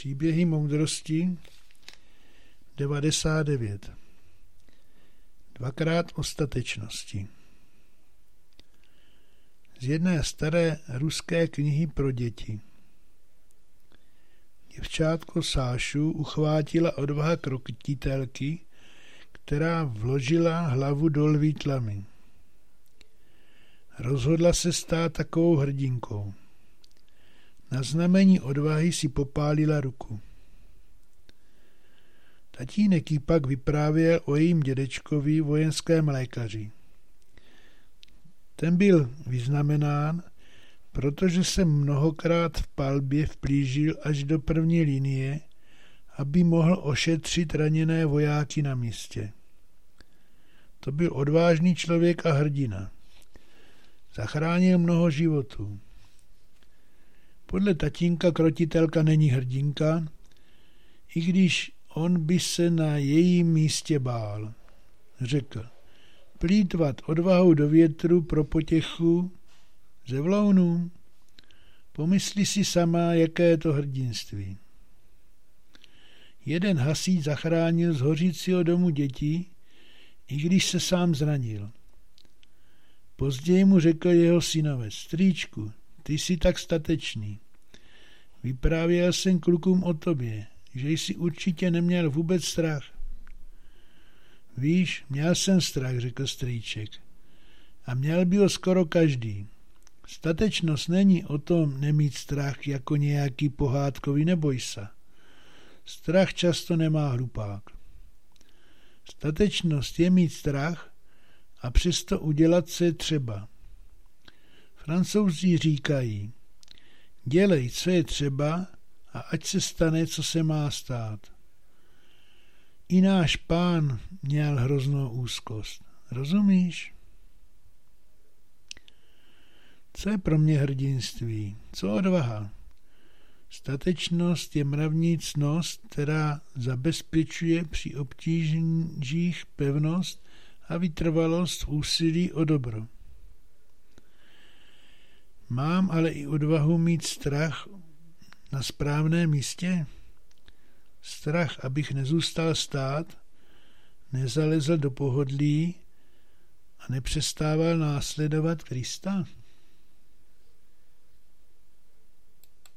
Příběhy moudrosti 99. Dvakrát o statečnosti. Z jedné staré ruské knihy pro děti. Děvčátko Sášu uchvátila odvaha krotitelky, která vložila hlavu do lví tlamy. Rozhodla se stát takovou hrdinkou. Na znamení odvahy si popálila ruku. Tatínek jí pak vyprávěl o jejím dědečkovi, vojenském lékaři. Ten byl vyznamenán, protože se mnohokrát v palbě vplížil až do první linie, aby mohl ošetřit raněné vojáky na místě. To byl odvážný člověk a hrdina. Zachránil mnoho životů. Podle tatínka krotitelka není hrdinka, i když on by se na jejím místě bál. Řekl, plýtvat odvahou do větru pro potěchu ze vlounů. Pomysli si sama, jaké je to hrdinství. Jeden hasíč zachránil z hořícího domu děti, i když se sám zranil. Později mu řekl jeho synovec, strýčku, ty jsi tak statečný. Vyprávěl jsem klukům o tobě, že jsi určitě neměl vůbec strach. Víš, měl jsem strach, řekl strýček. A měl by ho skoro každý. Statečnost není o tom nemít strach jako nějaký pohádkový nebojsa. Strach často nemá hlupák. Statečnost je mít strach a přesto udělat, co je třeba. Francouzi říkají, dělej, co je třeba a ať se stane, co se má stát. I náš pán měl hroznou úzkost. Rozumíš? Co je pro mě hrdinství? Co odvaha? Statečnost je mravní ctnost, která zabezpečuje při obtížích pevnost a vytrvalost v úsilí o dobro. Mám ale i odvahu mít strach na správném místě? Strach, abych nezůstal stát, nezalezl do pohodlí a nepřestával následovat Krista?